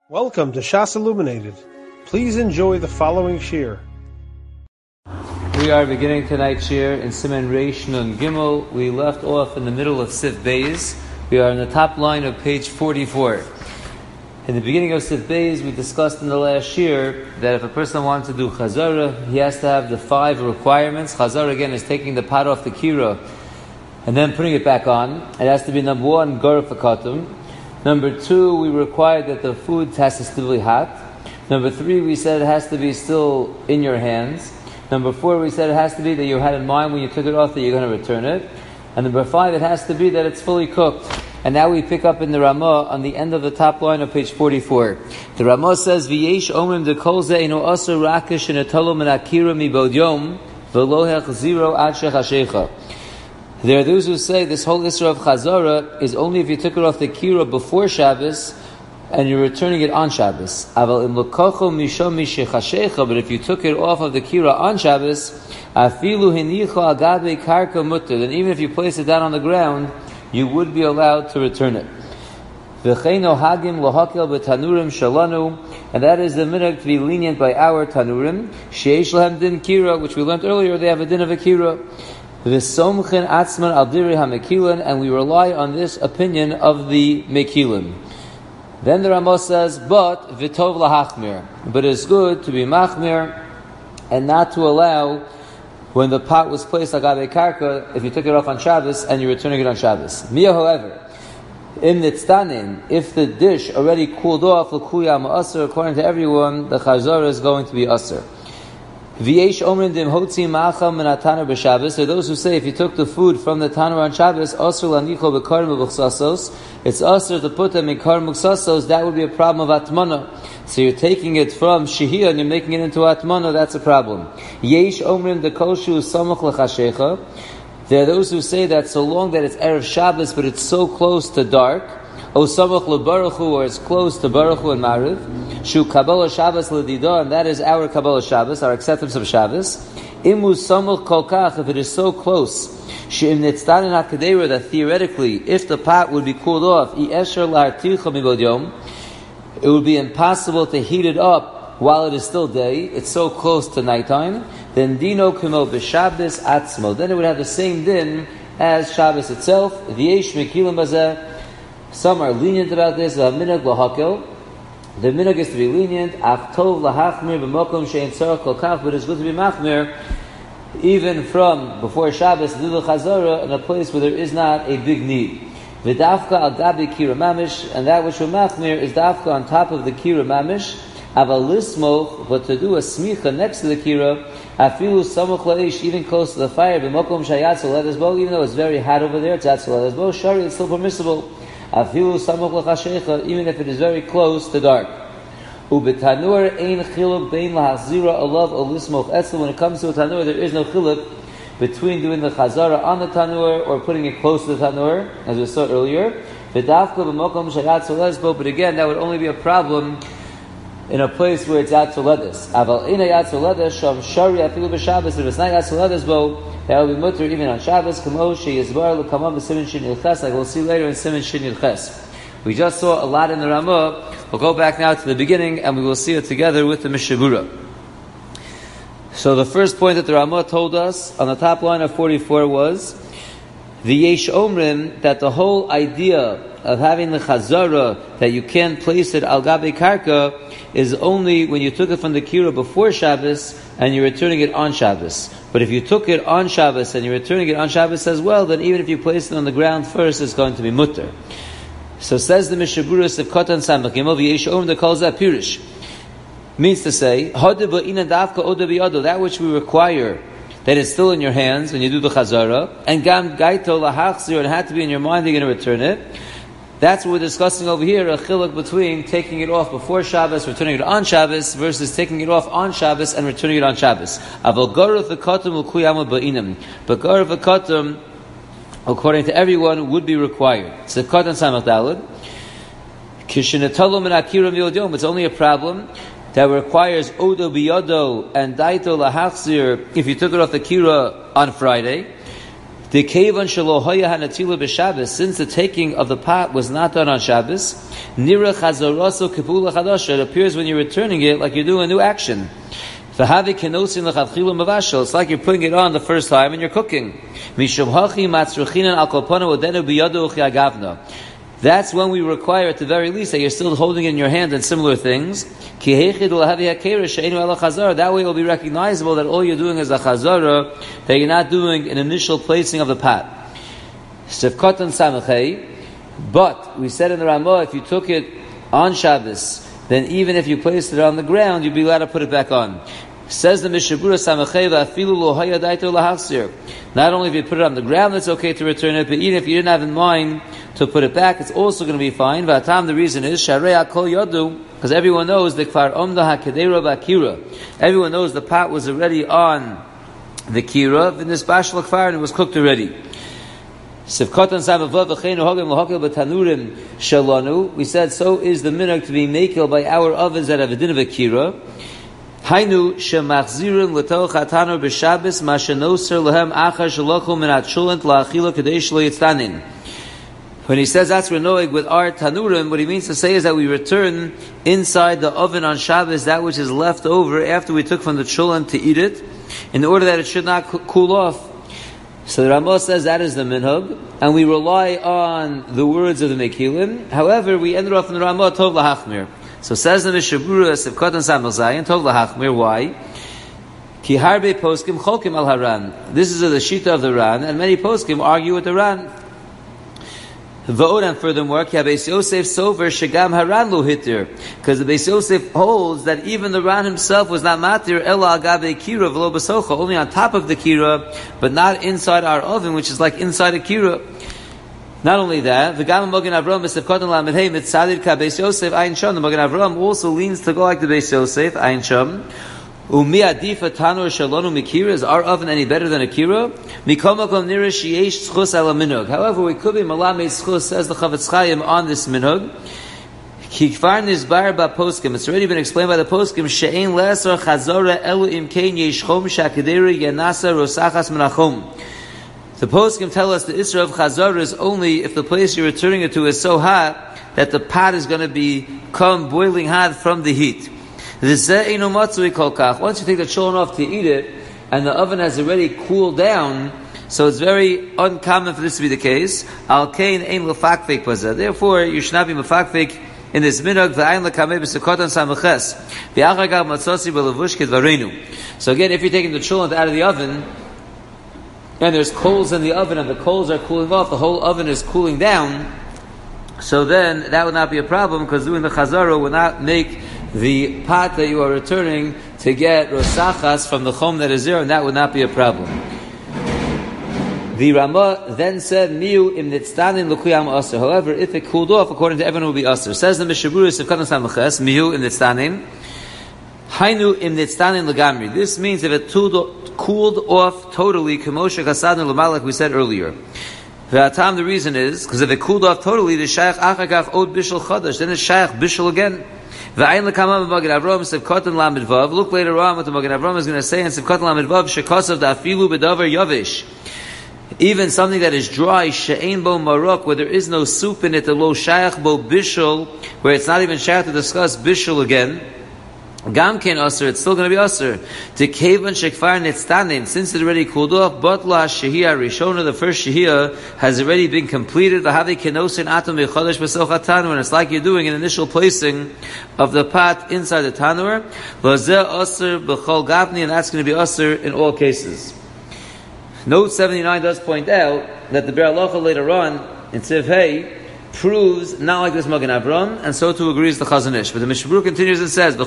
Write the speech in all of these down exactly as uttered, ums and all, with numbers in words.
Welcome to Shas Illuminated. Please enjoy the following shir. We are beginning tonight's shir in Siman Reish Nun Gimel. We left off in the middle of Sif Beis. We are in the top line of page forty-four. In the beginning of Sif Beis, we discussed in the last shir that if a person wants to do Chazara, he has to have the five requirements. Chazara again is taking the pot off the kira and then putting it back on. It has to be number one, Garuf Akatum. Number two, we require that the food has to still be hot. Number three, we said it has to be still in your hands. Number four, we said it has to be that you had in mind when you took it off that you're going to return it. And number five, it has to be that it's fully cooked. And now we pick up in the Ramah on the end of the top line of page forty-four. The Ramah says, V'yesh omrim de kol ze ino aser rakish shenetolo min akira mibod yom v'lo hechziro ad shechashecha. There are those who say this whole Isra of Chazara is only if you took it off the kira before Shabbos and you're returning it on Shabbos. But if you took it off of the kira on Shabbos, then even if you place it down on the ground, you would be allowed to return it. And that is the minhag to be lenient by our tanurim, which we learned earlier, they have a din of a kira. And we rely on this opinion of the Mekilin. Then the Ramah says, but v'tov lahachmir, but it's good to be machmir and not to allow when the pot was placed agabe karka, if you took it off on Shabbos and you're returning it on Shabbos. Mia, however, in nitztanin, if the dish already cooled off, l'kuya ma'aser, according to everyone, the chazara is going to be aser. V'yesh omrim dim hotzi ma'acham min hataner b'Shabbos. There are those who say if you took the food from the tanur on Shabbos, asur lanicho b'karim u'b'chsasos, it's asur to put them in karim u'chsasos. That would be a problem of atmana. So you're taking it from shehiyah and you're making it into atmana. That's a problem. Yesh omrim de kol shu samach l'chashecha. There are those who say that so long that it's erev Shabbos, but it's so close to dark, O samach lebaruchu, or it's close to baruchu and mariv. Shu kabbalah Shabbos l'dida, and that is our kabbalah Shabbos, our acceptance of Shabbos. Imu samach kol kach, if it is so close, she'im nitztanin hakadera, that theoretically, if the pot would be cooled off, I esher la'articha mibod yom, it would be impossible to heat it up while it is still day. It's so close to nighttime. Then dino kimo b'Shabbos atzmo. Then it would have the same din as Shabbos itself. V'yesh mekilim bazeh. Some are lenient about this. The minhag lahakel. The minhag is to be lenient. Af tov lahachmir b'mokom she'en tzarach kol kach. But it's good to be machmir even from before Shabbos to do the chazara in a place where there is not a big need. V'dafka al gabi kira mamish, and that which will machmir is dafka on top of the kira mamish. Aval lismoch, but to do a smicha next to the kira, afilu samuch laish, even close to the fire. B'mokom shayatz ledes bo, even though it's very hot over there, it's atz ledes bo. Shari, it's still permissible. Afilu samuch l'chashecha, even if it is very close to dark. Ubetanur ein chiluk bein lahazira alav o lismoch etzel. When it comes to a tanur, there is no chiluk between doing the chazara on the tanur or putting it close to the tanur, as we saw earlier. V'dafka b'mokom shayatz ledes bo, but again, that would only be a problem in a place where it's Yatzoledes. Aval ina Yatzoledes, sham shari afilu b'Shabbos. If it's not Yatzoledes, bo, that will be mutter even on Shabbos. Kamo sheyizbar l'kamam b'simin shin yilches, like we'll see later in simin shin yilches. We just saw a lot in the Ramah. We'll go back now to the beginning, and we will see it together with the Mishabura. So the first point that the Ramah told us on the top line of forty-four was the Yesh Omrim, that the whole idea of having the Chazara, that you can't place it al gabe karka, is only when you took it from the kira before Shabbos and you're returning it on Shabbos. But if you took it on Shabbos and you're returning it on Shabbos as well, then even if you place it on the ground first, it's going to be mutter. So says the Mishaburus of Kotan Samach Yimov Yesh Omrim that calls that Pirish. Means to say, that which we require that is still in your hands when you do the Chazara, and Gam Gaito Lahachzir, it had to be in your mind you're going to return it. That's what we're discussing over here, a chiluk between taking it off before Shabbos, returning it on Shabbos, versus taking it off on Shabbos and returning it on Shabbos. Aval garav v'katum l'kuyamu ba'inam. But garav v'katum, according to everyone, would be required. It's a katan samach daled. Kishinetalu min akira miyod yom. It's only a problem that requires odo biyodo and daito lahachzir if you took it off the kira on Friday. The kevan shelo haya hanatila b'Shabbos, since the taking of the pot was not done on Shabbos, nira chazaraso kipula chadasha, it appears when you're returning it like you're doing a new action. V'havi kenosin l'chadchila mavashel, it's like you're putting it on the first time and you're cooking. Mishum hachi matzruchinan al kolpana wadenu biyadu uchiagavna. That's when we require at the very least that you're still holding it in your hand and similar things. That way it will be recognizable that all you're doing is a chazara, that you're not doing an initial placing of the pot. But we said in the Ramah, if you took it on Shabbos, then even if you placed it on the ground, you'd be allowed to put it back on. Says the Mishabura Samacheva, afilu lo haya daito lahachzir. Not only if you put it on the ground, it's okay to return it, but even if you didn't have in mind to put it back, it's also going to be fine. V'atam, the reason is sharei kol yodu, because everyone knows the kfar omda hakadera b'akira. Everyone knows the pot was already on the kira, in this bashal kfar, and it was cooked already. Sivkotan samavav v'cheinu hogim l'hokel b'tanurim shalanu. We said so is the minhag to be makel by our ovens that have a din of a kira. Hainu shemachzirin l'toch hatanur b'Shabbos ma shenoser lehem achar shalochu min hatshulent la'achila kadei shlo yitztanin. When he says that's renoig with our tanurim, what he means to say is that we return inside the oven on Shabbos that which is left over after we took from the chulent to eat it, in order that it should not cool off. So the Ramah says that is the minhag, and we rely on the words of the Mekilim. However, we ended off in the Ramah tov lahachmir. So says the Mishabura Sivkotan Samel Zayin tov lahachmir. Why? Ki harbe poskim cholkim al haran. This is the shita of the Ran, and many poskim argue with the Ran. V'od, and furthermore, ki habeis Yosef sover shegam haran lo hitir, because the Beis Yosef holds that even the Ran himself was not matir ela agabe kira v'lo b'socha, only on top of the kira, but not inside our oven, which is like inside a kira. Not only that, the Gam Magen Avraham Besefkotan Lamedhei Mitzadir Ka Beis Yosef Ayin Sham. The Magen Avraham also leans to go like the Beis Yosef Ayin Sham. Umi Adifa Tanur Shalonu Mikira, is our oven any better than a kira? Mikomakom Nira Sheyesh Tzchus Ala Minhag. However, we could be Malamei Tzchus, says the Chavetz Chaim, on this minhag. Kikfar Nizbar Ba Poskim. It's already been explained by the Poskim. She'ein Lesar Chazora Elu Imkein Yeshchom Shakaderi Yanasa Rosachas Menachom. The poskim tell us the Isra of Chazara is only if the place you're returning it to is so hot that the pot is going to become boiling hot from the heat. Once you take the chulent off to eat it, and the oven has already cooled down, so it's very uncommon for this to be the case. Therefore, you should not be mefakfek in this minhag. So again, if you're taking the chulent out of the oven, and there's coals in the oven, and the coals are cooling off, the whole oven is cooling down, so then that would not be a problem, because doing the chazara would not make the pot that you are returning to get rosachas from the chom that is there, and that would not be a problem. The Ramah then said, Miu im nitztanin l'kuyam aser. However, if it cooled off, according to everyone, it will be aser. Says the Mishabura Sivkotan Samachas, Miu im nitztanin. Hainu im nitztanin l'gamri. This means if it cooled off totally, k'moshe chasadnu l'malach, we said earlier. V'atam, the reason is, because if it cooled off totally, the shaykh achakach od bishul chadash, then it's shaykh bishul again. V'ayin l'kamam b'Magen Avraham Sivkotan Lamed Vav. Look later on what the Magen Avraham is going to say in Sivkotan Lamed Vav, shekasav da'afilu b'davar yavish. Even something that is dry, she'ein bo marok, where there is no soup in it, the lo shaykh bo bishul, where it's not even shaykh to discuss bishul again. Gamken Aser, it's still going to be Aser. To Kevan Shekfar Nitztanin, since it already cooled off, Batla Shehiyah Rishona, the first Shehiyah, has already been completed. The Havi Kenosin Atom Bechodesh Besoch HaTanur, and it's like you're doing an initial placing of the pot inside the Tanur. Vazeh Aser Bechol Gavni, and that's going to be Aser in all cases. Note seventy-nine does point out that the Be'er Halacha later on, in Tziv Hey, proves not like this Magen Avraham, and so too agrees the Chazon Ish. But the Mishabur continues and says,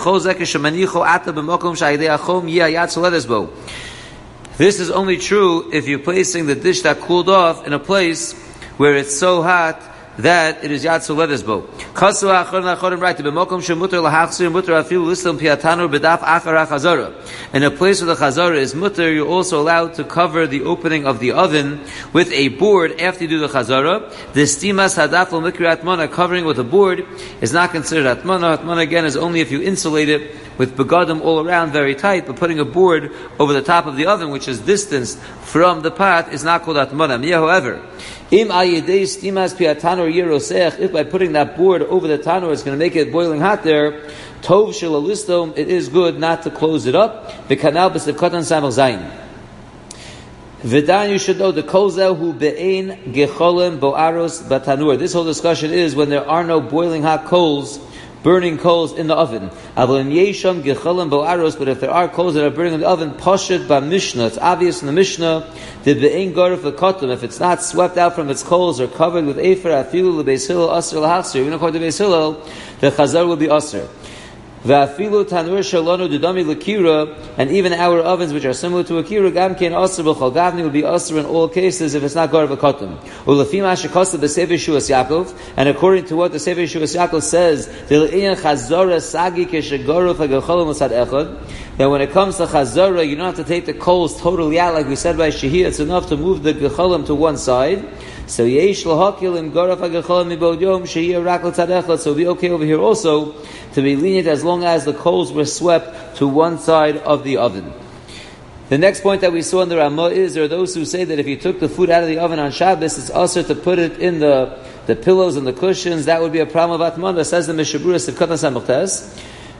this is only true if you're placing the dish that cooled off in a place where it's so hot that it is Yatsu Ledesbo. Kasu Acharon Acharon right to b'mokom shemuter lahachzir muter afilu listam piatanur b'daf achar hachazara. In a place where the chazara is muter, you're also allowed to cover the opening of the oven with a board after you do the chazara. The stimas hadaf lo mikri atmana, covering with a board, is not considered atmana. Atmana again is only if you insulate it with begadim all around very tight, but putting a board over the top of the oven, which is distanced from the pot, is not called atmana. However, im ayidei stimas pi hatanur yerosech, if by putting that board over the tanur it's going to make it boiling hot there, tov shelalistom, it is good not to close it up. The kanal b'sivkatan samach zayin. V'dan, you should know the kozel hu be'ein gecholim bo'aros batanur. This whole discussion is when there are no boiling hot coals, burning coals in the oven. But if there are coals that are burning in the oven, pashut ba mishnah. It's obvious in the Mishnah that be'ein garuf v'kotum. If it's not swept out from its coals or covered with afer, afilu l'beis hillel aser l'hachser. Even according to Beis Hillel, the chazar will be aser. V'afilu tanur shalonu dudami l'kira, and even our ovens which are similar to a kira, gam kein aser b'chol gavni will be aser in all cases if it's not gar v'kotum. U'lefim ha'shekosel b'sefer Yeshuas Yaakov, and according to what the Sefer Yeshuas Yaakov says, d'le'inyan chazara sagi keshegaru f'gecholim musad echad, that when it comes to chazara, you don't have to take the coals totally out, like we said by Shehiyah. It's enough to move the gecholim to one side. So yesh lahakil im garaf hagecholim mibod yom shehiyah rak l'tzad echad. So it'll be okay over here also to be lenient as long as the coals were swept to one side of the oven. The next point that we saw in the Ramah is there are those who say that if you took the food out of the oven on Shabbos, it's also to put it in the, the pillows and the cushions. That would be a problem of Atmana. Says the Mishabura Sivkatan Samachtes.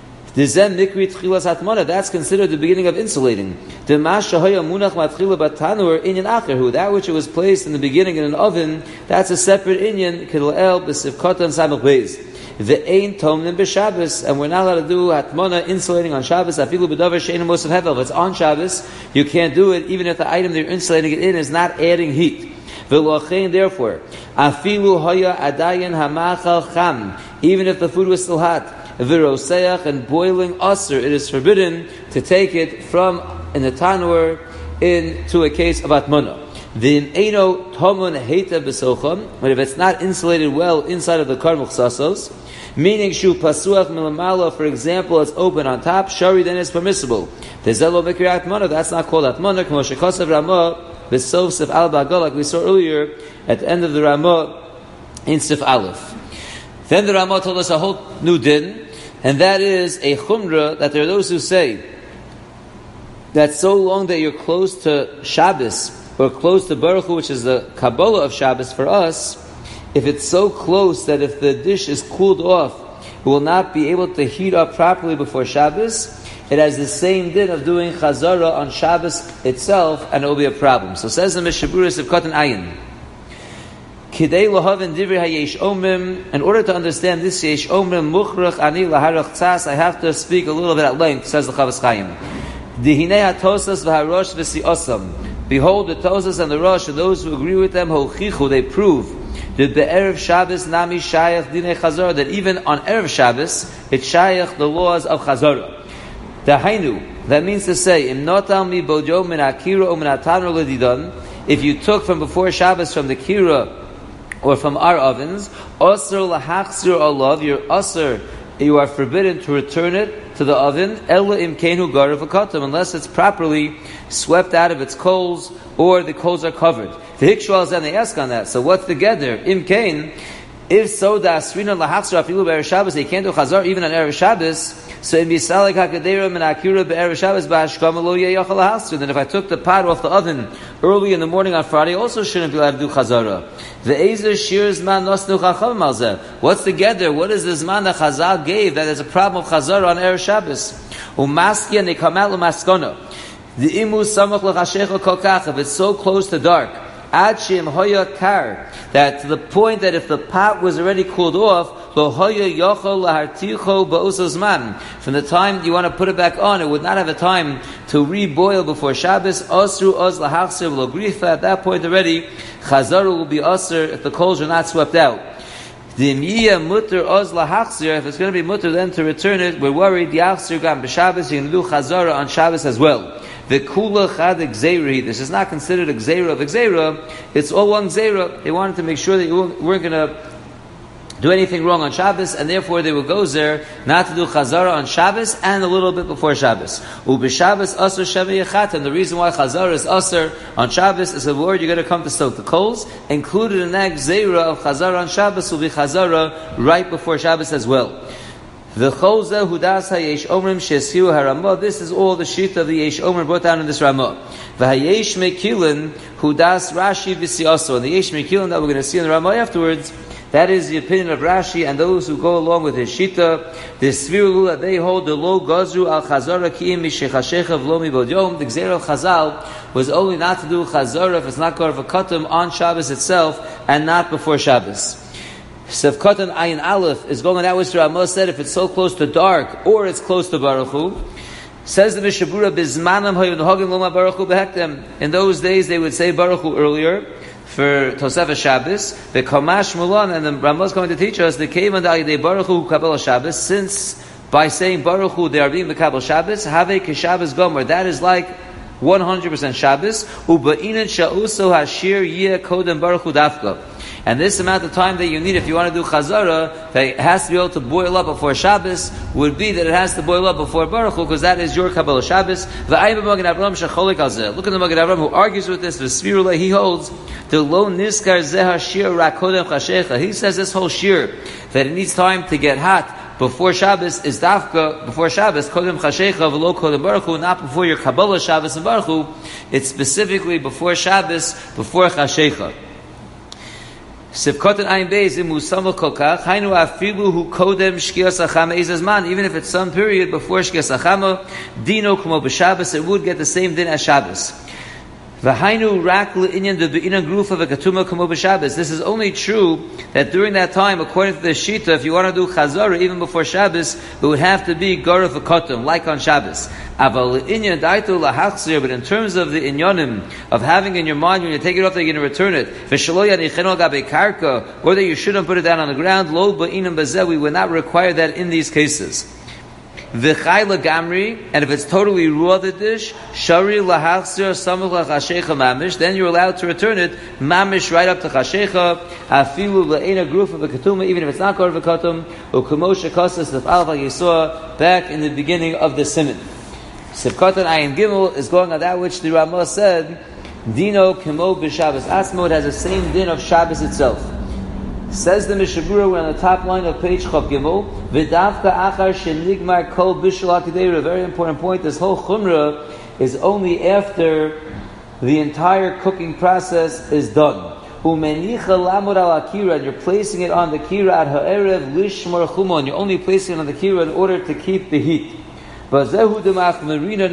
That's considered the beginning of insulating. That which it was placed in the beginning in an oven, that's a separate inyan. The ain tomnim b'Shabbos, and we're not allowed to do hatmana insulating on Shabbos. Afilu b'davar she'ein mos of hevel. If it's on Shabbos, you can't do it, even if the item that you're insulating it in is not adding heat. V'lochein, therefore, afilu hoya adayin hamachal cham, even if the food was still hot, v'roseach, and boiling aser, it is forbidden to take it from in the tanur into a case of hatmana. V'im eino tomun heita b'socham, but if it's not insulated well inside of the kar muchsasos, meaning shu pasuach milamala, for example, it's open on top, shari, then it's permissible. Tezelo v'kir atmana, that's not called atmana. K'mo shekosav Ramah b'sof sif al ba'gal, like we saw earlier at the end of the Ramah in sif aleph. Then the Ramah told us a whole new din, and that is a chumrah that there are those who say that so long that you're close to Shabbos or close to Baruch Hu, which is the Kabbalah of Shabbos for us, if it's so close that if the dish is cooled off, it will not be able to heat up properly before Shabbos, it has the same din of doing Chazara on Shabbos itself, and it will be a problem. So says the Mishaburis of Katan Ayin, Kidei lahavin divrei hayesh omrim, in order to understand this yesh omrim muchrach ani laharach tzas, I have to speak a little bit at length, says the Chavos Chaim. Dihinei ha-tosas v'harosh v'si'osam. Behold, the Tosas and the Rosh, and those who agree with them, hochichu, they prove that the Erev Shabbos nami shayach dinei chazara, that even on Erev Shabbos, it's shayach the laws of chazara. Dahainu, that means to say, im notal mi bojo min akira o min atanur ledidan, if you took from before Shabbos from the kira or from our ovens, osir lahachzir olav, you're osir, you are forbidden to return it to the oven, ella imkenu garav v'katam, unless it's properly swept out of its coals or the coals are covered. The Hikshual and they ask on that. So what's the geder? Imkain, if so, the asrina lahachzir afilu be'erev Shabbos, they can't do chazar even on erev Shabbos. So in bisalik hakadera min akira be'erev Shabbos ba'ashkama lo yeyachal lahachzir. Then if I took the pot off the oven early in the morning on Friday, also shouldn't be allowed to do chazara. The Ezer shears man nosnu chacham malzeh. What's the geder? What is this man that Chazal gave that there's a problem of chazara on erev Shabbos? Umaskia and they come out l'maskona. The imu samach l'chashecha kokach. If it's so close to dark, ad shim hoya kar, that to the point that if the pot was already cooled off, lo hoya yochol laharticho ba'usazman. From the time you want to put it back on, it would not have a time to reboil before Shabbos. Osru oz lahachser lo grifa. At that point already, chazaru will be osir if the coals are not swept out. The miya mutter oz lahachser. If it's going to be mutter then to return it, we're worried. Yachser gam b'Shabbos. You can do chazara on Shabbos as well. The kula chad gzeiri. This is not considered a gzeira of gzeira. It's all one gzeira. They wanted to make sure that you weren't going to do anything wrong on Shabbos, and therefore they would go there not to do chazara on Shabbos and a little bit before Shabbos. Ub'Shabbos aser sheva yechat. And the reason why chazara is aser on Shabbos is the word you're going to come to soak the coals. Included in that gzeira of chazara on Shabbos will be chazara right before Shabbos as well. V'cholze hudas hayesh omrim shesiu haramah. This is all the sheet of the yesh omer brought down in this Ramah. V'hayesh mekilin hudas Rashi v'siyaso. And the yesh mekilin that we're going to see in the Ramah afterwards, that is the opinion of Rashi and those who go along with his shita. The svirulu that they hold the lo gazru al chazara ki'im mishechashecha v'lo mibod yom. The gzeira of Chazal was only not to do chazara if it's not gar v'katam on Shabbos itself and not before Shabbos. Sevkatan Ayin Aleph is going on that which Ramah said if it's so close to dark or it's close to Baruch Hu. Says the Mishabura Bizmanam Hayun Hagim Loma Baruch Hu Behektem. In those days they would say Baruch Hu earlier for Tosefah Shabbos. The Kamash Mulan, and the Ramah is going to teach us the Kevan Da'idei Baruch Hu Kabbalah Shabbos. Since by saying Baruch Hu they are being the Kabbalah Shabbos, Have Keshabbos Gomer. That is like one hundred percent Shabbos. Uba'inan Sha'uso Hashir Yeh Kodem Baruch Hu Dafka. And this amount of time that you need if you want to do Chazara, that it has to be able to boil up before Shabbos, would be that it has to boil up before Baruch Hu, because that is your Kabbalah Shabbos. Look at the Magen Avraham who argues with this. He holds the lo niskar zeh hashir rak kodem chashecha. He says this whole shir that it needs time to get hot before Shabbos is dafka before Shabbos kodem chashecha v'lo kodem Baruch Hu, not before your Kabbalah Shabbos and Baruch Hu. It's specifically before Shabbos, before chashecha. Sivkotan Ayin Beis Im Musamach Kolkach Hainu Afilu Hu Kodem Shkias Achama Izazman. Even if it's some period before Shkias Achama, Dino Kumo B'Shabbos, it would get the same din as Shabbos. V'hainu rak le'inyan de be'inan grufa v'katuma kumo b'Shabbos. This is only true that during that time, according to the Shita, if you want to do Chazara even before Shabbos, it would have to be garuf v'katum, like on Shabbos. Aval le'inyan daitu lahachzir, but in terms of the inyanim, of having in your mind when you take it off that you're going to return it, v'shalo yanicheno gabe karka, or that you shouldn't put it down on the ground, lo ba'inam bazeh, we would not require that in these cases. V'chayla gamri, and if it's totally raw the dish, shari lahachzir samuch lachashecha mamish, then you're allowed to return it mamish right up to chashecha, afilu le'ena gruf of a katuma, even if it's not called a katum, u'kumosha kasas of alva yisua, back in the beginning of the siman. Sivkatan Ayin Gimel is going on that which the Ramah said, Dino kimo b'Shabbos asmo, it has the same din of Shabbos itself. Says the Mishabura, we're on the top line of page Chav Gimel, V'davka achar shenigmar kol bishul hakadeira. Very important point. This whole chumrah is only after the entire cooking process is done. Umenicha lamud al akira, and you're placing it on the kira at ha'erev lishmar chumon. You're only placing it on the kira in order to keep the heat. That's when we're machmir.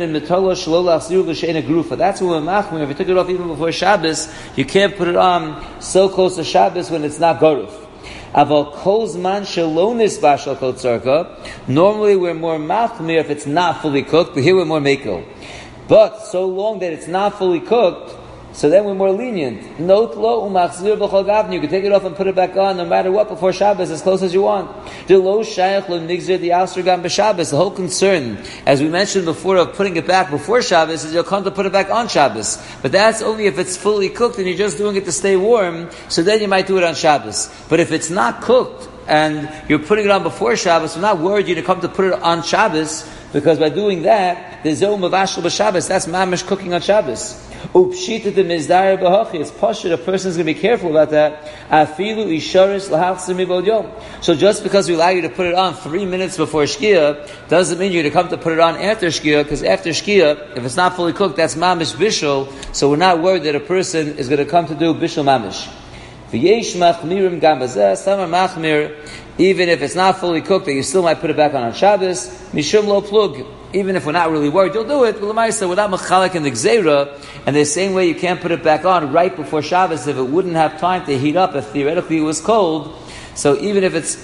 If you took it off even before Shabbos, you can't put it on so close to Shabbos when it's not garuf. Aval kol zman shelonis bashal kol tzarka. Normally we're more machmir if it's not fully cooked, but here we're more mekel. But so long that it's not fully cooked, so then we're more lenient. Note lo umachzir b'chol gavni. You can take it off and put it back on no matter what before Shabbos, as close as you want. The lo shayach lo nigzir the asur gam b'Shabbos. The whole concern, as we mentioned before, of putting it back before Shabbos is you'll come to put it back on Shabbos. But that's only if it's fully cooked and you're just doing it to stay warm. So then you might do it on Shabbos. But if it's not cooked and you're putting it on before Shabbos, I'm not worried you're going to come to put it on Shabbos, because by doing that, there's no mavashal b'Shabbos. That's mamish cooking on Shabbos. Upshita the mizdar b'hachi. It's pashut. A person's going to be careful about that. Afilu isharis lahachzir mibod yom. So just because we allow you to put it on three minutes before shkia doesn't mean you're going to come to put it on after shkia. Because after shkia, if it's not fully cooked, that's mamish bishul. So we're not worried that a person is going to come to do bishul mamish. V'yesh machmirim gam bazeh. Some are machmir even if it's not fully cooked, that you still might put it back on on Shabbos. Mishum lo plug. Even if we're not really worried, you'll do it. But Lamaisa, we're not mechalek in the gzeira, and the same way you can't put it back on right before Shabbos if it wouldn't have time to heat up if theoretically it was cold. So even if it's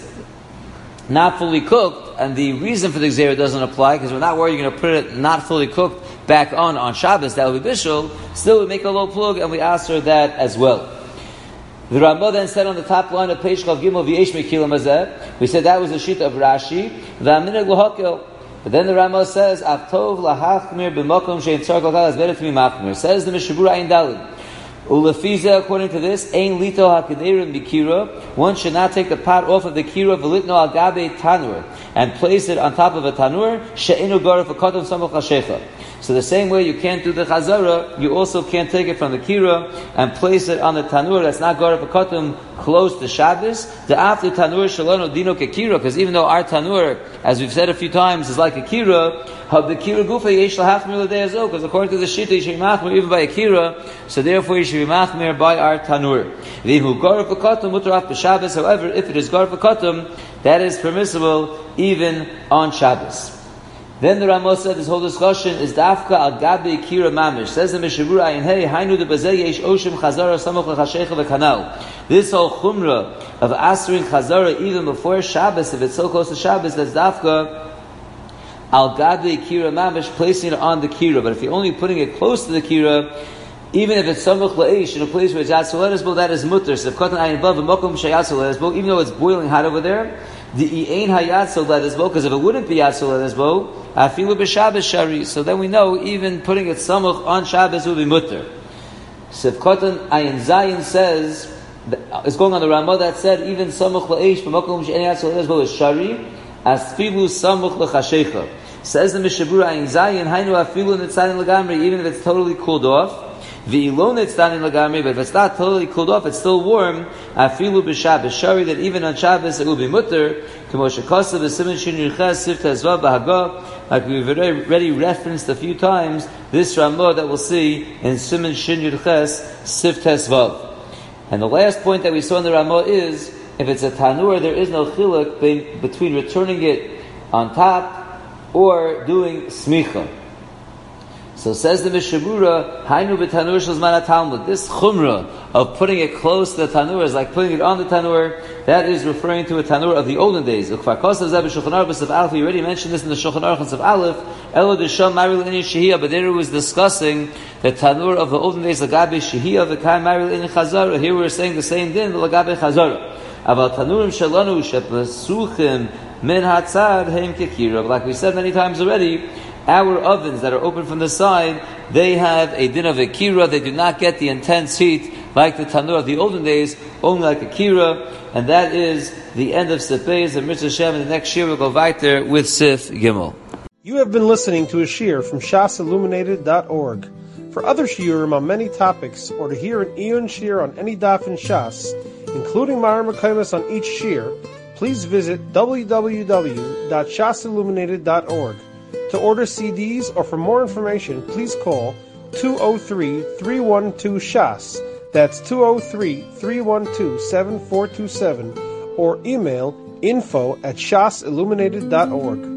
not fully cooked, and the reason for the gzeira doesn't apply, because we're not worried you're going to put it not fully cooked back on on Shabbos, that would be bishul, still we make a low plug, and we answer that as well. The Ramah then said on the top line of page Chav Gimel, V'yesh mekilim hazeh, we said that was the sheet of Rashi, V'aminag l'hakel. But then the Ramah says, "Achtov lahachmir b'makom shein tzar kol kal." It's better to be machmir. Says the Mishabura Ayin Daled. Ulefiza, according to this, ein lito hakadeirim b'kira. One should not take the pot off of the kira v'litno al gabe tanur and place it on top of a tanur she'enu garuf v'katom samuch l'shecha. So the same way you can't do the chazara, you also can't take it from the kira and place it on the tanur that's not garif akatum close to Shabbos. The after tanur shalano dino kekira, because even though our tanur, as we've said a few times, is like a kira, hab the kira gufa yesh lahachmir l'dei azol, because according to the shita you should be machmir even by a kira, so therefore you should be machmir by our tanur. V'hu garif akatum mutaraf b'Shabbos. However, if it is garif akatum, that is permissible even on Shabbos. Then the Ramah said this whole discussion is dafka al gabi kira mamish. Says the Mishabura Ayin Hey Hainu de Bazei Yesh Oshim Chazara Samuch LeChashecha VeKanal. This whole chumrah of asering chazara even before Shabbos, if it's so close to Shabbos, that's dafka al gabi kira mamish, placing it on the kira. But if you're only putting it close to the kira, even if it's samuch la'eish in a place where it's yatzul le'ezbo, that is mutter. So if katan ayin bav v'mokum sheyatzul le'ezbo, even though it's boiling hot over there, the ein hayatzul le'ezbo, because if it wouldn't be yatzul le'ezbo, afilu b'Shabbos shari. So then we know even putting it samuch on Shabbos would be mutter. So if katan ayin zayin says, it's going on the Ramah that said even samuch la'eish v'mokum she'en yatzul le'ezbo is shari, afilu samuch l'chashecha. Says the Mishabura ayin zayin hainu afilu nitzayin legamri, even if it's totally cooled off. V'ilon it's done in lagamri, but if it's not totally cooled off, it's still warm. Afilu b'Shabbos shari, that even on Shabbos it will be mutter. K'moshe kosav v'simen shin yirches sif tezvav b'haga, like we've already referenced a few times. This Ramah that we'll see in simen shin yirches sif tezvav. And the last point that we saw in the Ramah is if it's a tanur, there is no chiluk between returning it on top or doing smicha. So says the Mishabura, Hainu b'tanur shel zman Talmud. This chumrah of putting it close to the tanur is like putting it on the tanur. That is referring to a tanur of the olden days. We already mentioned this in the Shulchan Aruch of Aleph. Elo d'sham mari l'ini shehiyah, but there it was discussing the tanur of the olden days, lagabe shehiyah v'kai mari l'ini chazara. Here we're saying the same din, lagabe chazara. Aval tanurim shalanu shepesuchim min hatzad heim kekira. Like we said many times already, our ovens that are open from the side, they have a din of a kira. They do not get the intense heat like the tanur of the olden days, only like a kira. And that is the end of Sif Beis. And Mitzvah Shem, in the next year we'll go weiter with Sif Gimel. You have been listening to a shiur from shas illuminated dot org. For other shiurim on many topics, or to hear an Iyun shiur on any daf in Shas, including Mara Mekaymas on each shiur, please visit w w w dot shas illuminated dot org. To order C Ds or for more information, please call two oh three, three one two, S H A S. That's two oh three, three one two, seven four two seven. Or email info at shas illuminated dot org.